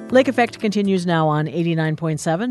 Lake Effect continues now on 89.7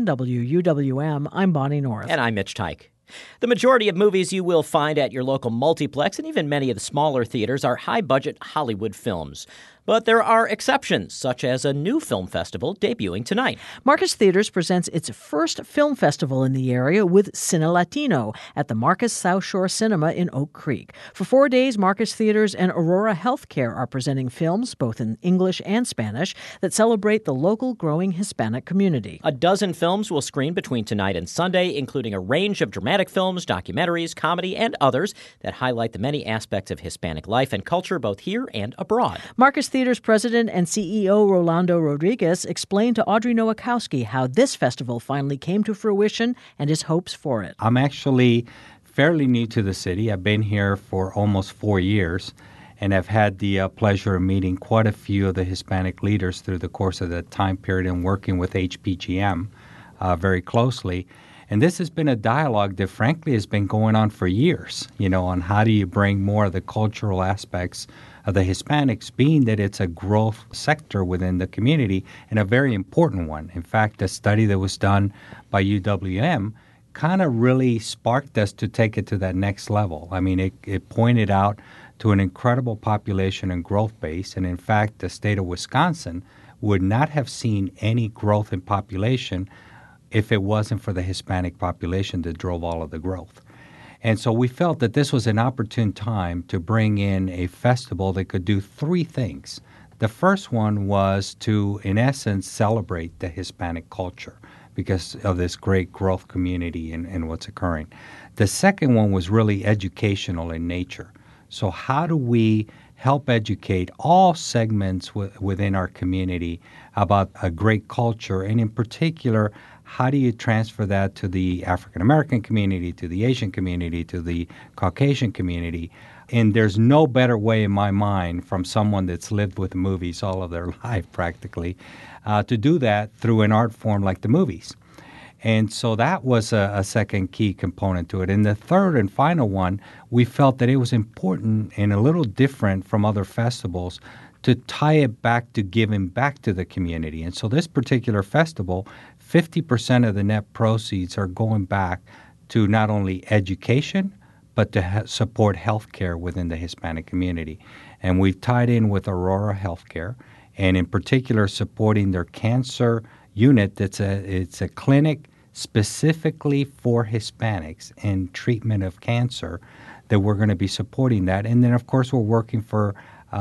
WUWM. I'm Bonnie North. And I'm Mitch Tyke. The majority of movies you will find at your local multiplex and even many of the smaller theaters are high-budget Hollywood films. But there are exceptions, such as a new film festival debuting tonight. Marcus Theaters presents its first film festival in the area with Cine Latino at the Marcus South Shore Cinema in Oak Creek. For 4 days, Marcus Theaters and Aurora Healthcare are presenting films, both in English and Spanish, that celebrate the local growing Hispanic community. A dozen films will screen between tonight and Sunday, including a range of dramatic films, documentaries, comedy, and others that highlight the many aspects of Hispanic life and culture both here and abroad. Marcus Theaters President and CEO Rolando Rodriguez explained to Audrey Nowakowski how this festival finally came to fruition and his hopes for it. I'm actually fairly new to the city. I've been here for almost 4 years, and I've had the pleasure of meeting quite a few of the Hispanic leaders through the course of that time period and working with HPGM very closely. And this has been a dialogue that, frankly, has been going on for years, on how do you bring more of the cultural aspects of the Hispanics, being that it's a growth sector within the community and a very important one. In fact, a study that was done by UWM kind of really sparked us to take it to that next level. I mean, it pointed out to an incredible population and growth base. And in fact, the state of Wisconsin would not have seen any growth in population if it wasn't for the Hispanic population that drove all of the growth. And so we felt that this was an opportune time to bring in a festival that could do three things. The first one was to, in essence, celebrate the Hispanic culture because of this great growth community and what's occurring. The second one was really educational in nature. So how do we help educate all segments within our community about a great culture, and in particular, how do you transfer that to the African American community, to the Asian community, to the Caucasian community? And there's no better way in my mind from someone that's lived with movies all of their life practically to do that through an art form like the movies. And so that was a second key component to it. And the third and final one, we felt that it was important and a little different from other festivals to tie it back to giving back to the community. And so this particular festival, 50% of the net proceeds are going back to not only education, but to support healthcare within the Hispanic community. And we've tied in with Aurora Healthcare, and in particular supporting their cancer unit. It's a clinic specifically for Hispanics and treatment of cancer that we're going to be supporting that. And then, of course, we're working for,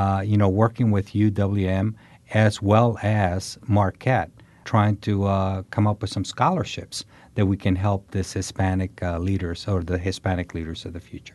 working with UWM as well as Marquette, trying to come up with some scholarships that we can help this Hispanic leaders or the Hispanic leaders of the future.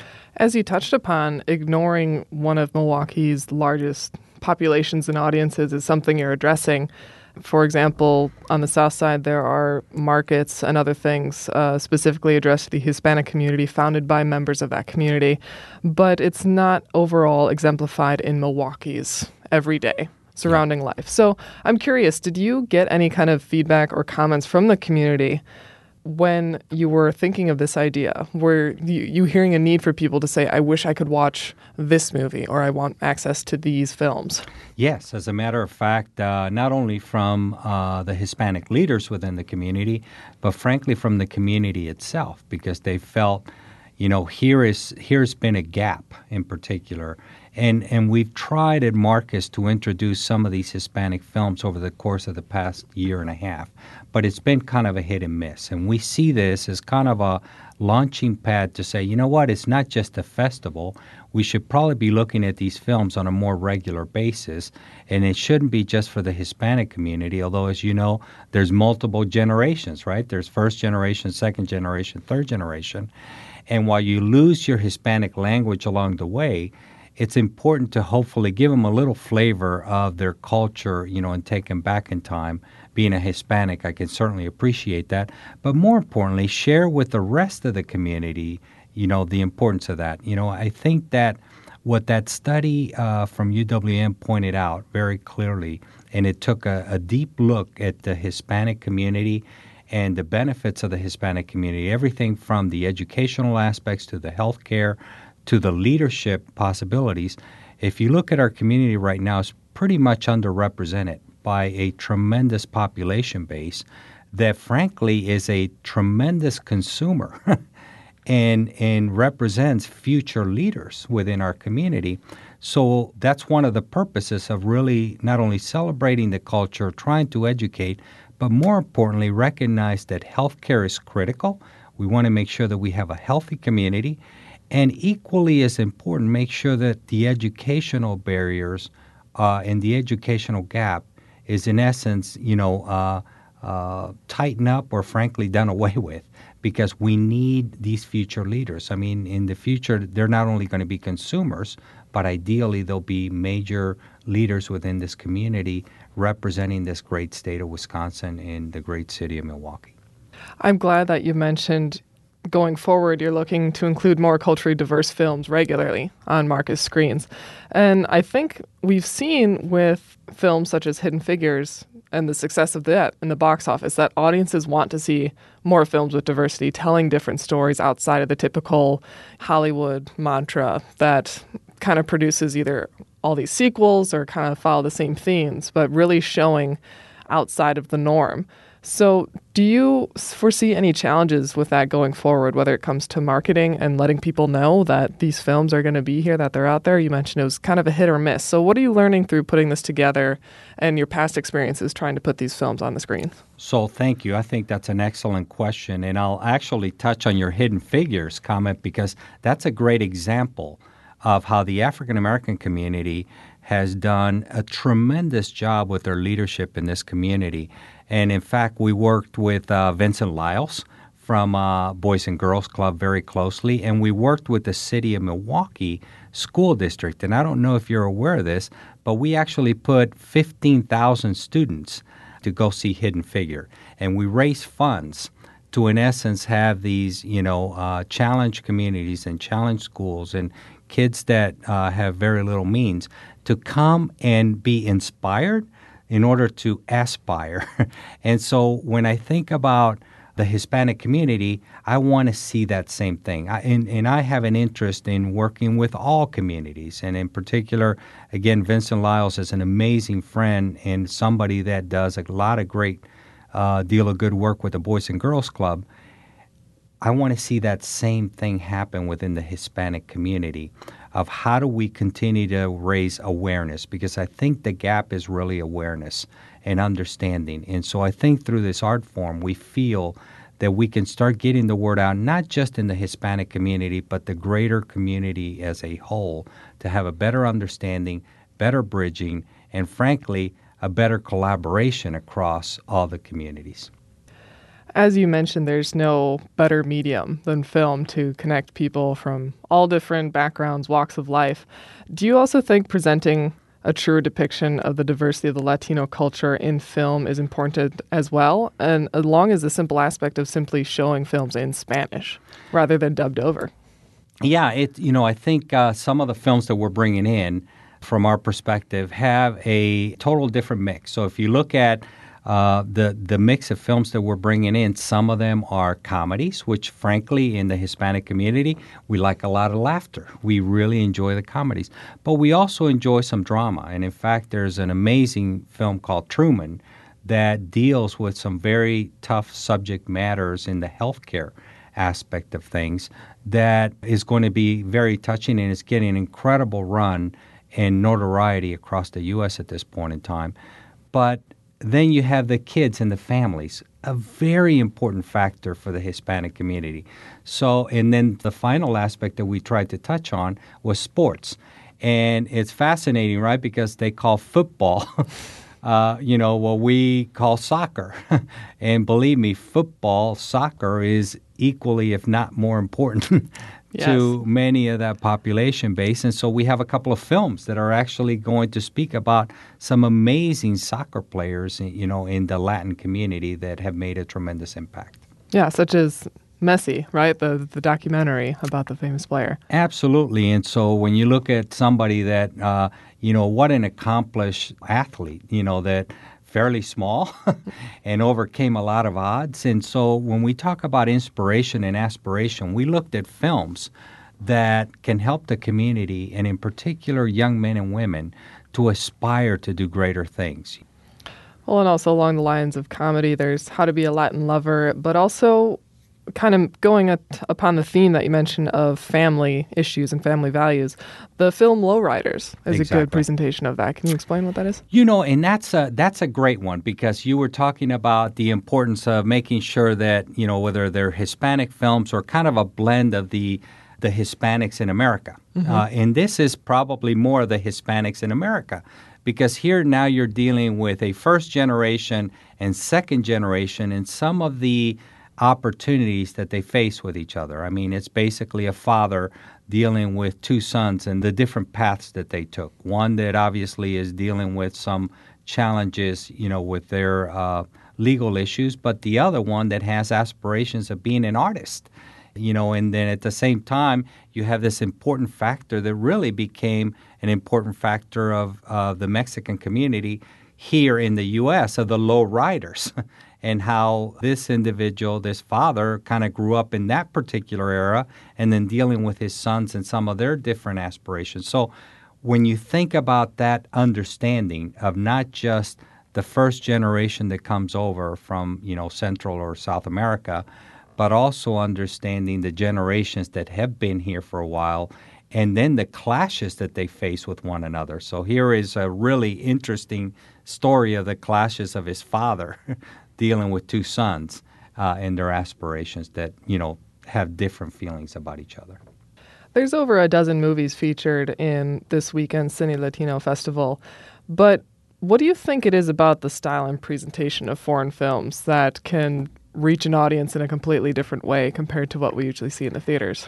As you touched upon, ignoring one of Milwaukee's largest populations and audiences is something you're addressing. For example, on the south side, there are markets and other things specifically addressed to the Hispanic community founded by members of that community, but it's not overall exemplified in Milwaukee's everyday surrounding life. So I'm curious, did you get any kind of feedback or comments from the community when you were thinking of this idea? Were you hearing a need for people to say, I wish I could watch this movie or I want access to these films? Yes, as a matter of fact, not only from the Hispanic leaders within the community, but frankly from the community itself, because they felt, here's been a gap in particular. And we've tried at Marcus to introduce some of these Hispanic films over the course of the past year and a half, but it's been kind of a hit and miss. And we see this as kind of a launching pad to say, you know what, it's not just a festival. We should probably be looking at these films on a more regular basis, and it shouldn't be just for the Hispanic community, although, as you know, there's multiple generations, right? There's first generation, second generation, third generation. And while you lose your Hispanic language along the way, it's important to hopefully give them a little flavor of their culture, and take them back in time. Being a Hispanic, I can certainly appreciate that. But more importantly, share with the rest of the community, the importance of that. I think that what that study from UWM pointed out very clearly, and it took a deep look at the Hispanic community and the benefits of the Hispanic community, everything from the educational aspects to the healthcare, to the leadership possibilities. If you look at our community right now, it's pretty much underrepresented by a tremendous population base that frankly is a tremendous consumer and represents future leaders within our community. So that's one of the purposes of really not only celebrating the culture, trying to educate, but more importantly, recognize that healthcare is critical. We want to make sure that we have a healthy community, and equally as important, make sure that the educational barriers and the educational gap is in essence, tightened up or frankly done away with, because we need these future leaders. I mean, in the future, they're not only going to be consumers, but ideally they'll be major leaders within this community representing this great state of Wisconsin and the great city of Milwaukee. I'm glad that you mentioned going forward, you're looking to include more culturally diverse films regularly on Marcus screens. And I think we've seen with films such as Hidden Figures and the success of that in the box office that audiences want to see more films with diversity, telling different stories outside of the typical Hollywood mantra that kind of produces either all these sequels or kind of follow the same themes, but really showing outside of the norm. So do you foresee any challenges with that going forward, whether it comes to marketing and letting people know that these films are going to be here, that they're out there? You mentioned it was kind of a hit or miss. So what are you learning through putting this together and your past experiences trying to put these films on the screen? So thank you. I think that's an excellent question. And I'll actually touch on your Hidden Figures comment because that's a great example of how the African American community has done a tremendous job with their leadership in this community. And in fact, we worked with Vincent Lyles from Boys and Girls Club very closely, and we worked with the City of Milwaukee School District. And I don't know if you're aware of this, but we actually put 15,000 students to go see Hidden Figure. And we raised funds to, in essence, have these, challenged communities and challenged schools and kids that have very little means to come and be inspired in order to aspire. And so when I think about the Hispanic community, I want to see that same thing. And I have an interest in working with all communities. And in particular, again, Vincent Lyles is an amazing friend and somebody that does a lot of great deal of good work with the Boys and Girls Club. I want to see that same thing happen within the Hispanic community of how do we continue to raise awareness, because I think the gap is really awareness and understanding. And so I think through this art form, we feel that we can start getting the word out, not just in the Hispanic community, but the greater community as a whole, to have a better understanding, better bridging, and frankly, a better collaboration across all the communities. As you mentioned, there's no better medium than film to connect people from all different backgrounds, walks of life. Do you also think presenting a true depiction of the diversity of the Latino culture in film is important as well, and along as the simple aspect of simply showing films in Spanish rather than dubbed over? Yeah, I think some of the films that we're bringing in, from our perspective, have a total different mix. So if you look at the mix of films that we're bringing in, some of them are comedies, which frankly in the Hispanic community, we like a lot of laughter. We really enjoy the comedies. But we also enjoy some drama. And in fact, there's an amazing film called Truman that deals with some very tough subject matters in the healthcare aspect of things that is going to be very touching, and it's getting an incredible run and notoriety across the U.S. at this point in time. But then you have the kids and the families, a very important factor for the Hispanic community. So, and then the final aspect that we tried to touch on was sports. And it's fascinating, right? Because they call football, what we call soccer. And believe me, football, soccer is equally, if not more important to many of that population base. And so we have a couple of films that are actually going to speak about some amazing soccer players, in the Latin community that have made a tremendous impact. Yeah, such as Messi, right? The documentary about the famous player. Absolutely. And so when you look at somebody that, what an accomplished athlete, that fairly small and overcame a lot of odds. And so when we talk about inspiration and aspiration, we looked at films that can help the community, and in particular young men and women, to aspire to do greater things. Well, and also along the lines of comedy, there's How to Be a Latin Lover, but also kind of going upon the theme that you mentioned of family issues and family values. The film Lowriders is a good presentation of that. Can you explain what that is? And that's a great one, because you were talking about the importance of making sure that, whether they're Hispanic films or kind of a blend of the Hispanics in America. And this is probably more of the Hispanics in America, because here now you're dealing with a first generation and second generation and some of the opportunities that they face with each other. I mean, it's basically a father dealing with two sons and the different paths that they took. One that obviously is dealing with some challenges, with their legal issues, but the other one that has aspirations of being an artist. And then at the same time, you have this important factor that really became an important factor of the Mexican community here in the U.S., of the lowriders, and how this individual, this father, kind of grew up in that particular era and then dealing with his sons and some of their different aspirations. So when you think about that understanding of not just the first generation that comes over from, Central or South America, but also understanding the generations that have been here for a while, and then the clashes that they face with one another. So here is a really interesting story of the clashes of his father dealing with two sons and their aspirations that, have different feelings about each other. There's over a dozen movies featured in this weekend's Cine Latino Festival, but what do you think it is about the style and presentation of foreign films that can reach an audience in a completely different way compared to what we usually see in the theaters?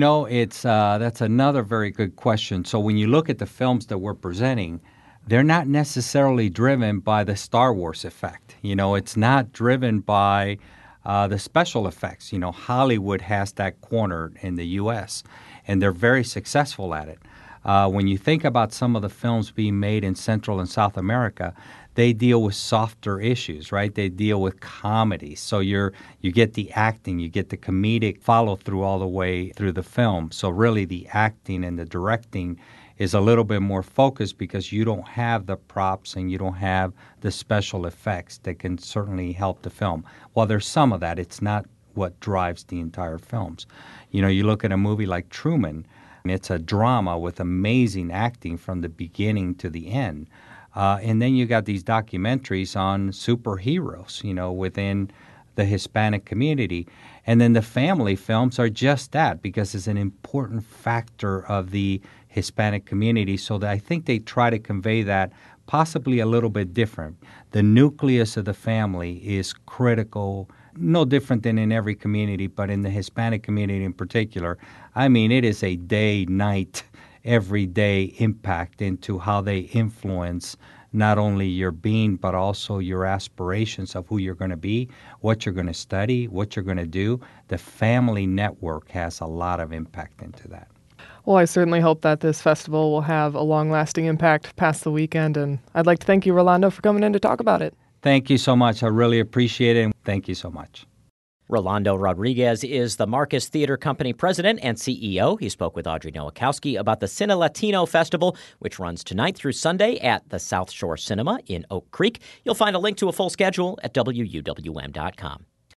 That's another very good question. So when you look at the films that we're presenting, they're not necessarily driven by the Star Wars effect. It's not driven by the special effects. Hollywood has that cornered in the U.S., and they're very successful at it. When you think about some of the films being made in Central and South America, they deal with softer issues, right? They deal with comedy. So you get the acting, you get the comedic follow-through all the way through the film. So really the acting and the directing is a little bit more focused, because you don't have the props and you don't have the special effects that can certainly help the film. While there's some of that, it's not what drives the entire films. You look at a movie like Truman, and it's a drama with amazing acting from the beginning to the end. And then you got these documentaries on superheroes, within the Hispanic community. And then the family films are just that, because it's an important factor of the Hispanic community. So that I think they try to convey that possibly a little bit different. The nucleus of the family is critical, no different than in every community, but in the Hispanic community in particular. I mean, it is a day, night, everyday impact into how they influence not only your being, but also your aspirations of who you're going to be, what you're going to study, what you're going to do. The family network has a lot of impact into that. Well, I certainly hope that this festival will have a long-lasting impact past the weekend, and I'd like to thank you, Rolando, for coming in to talk about it. Thank you so much. I really appreciate it, and thank you so much. Rolando Rodriguez is the Marcus Theater Company president and CEO. He spoke with Audrey Nowakowski about the Cine Latino Festival, which runs tonight through Sunday at the South Shore Cinema in Oak Creek. You'll find a link to a full schedule at WUWM.com.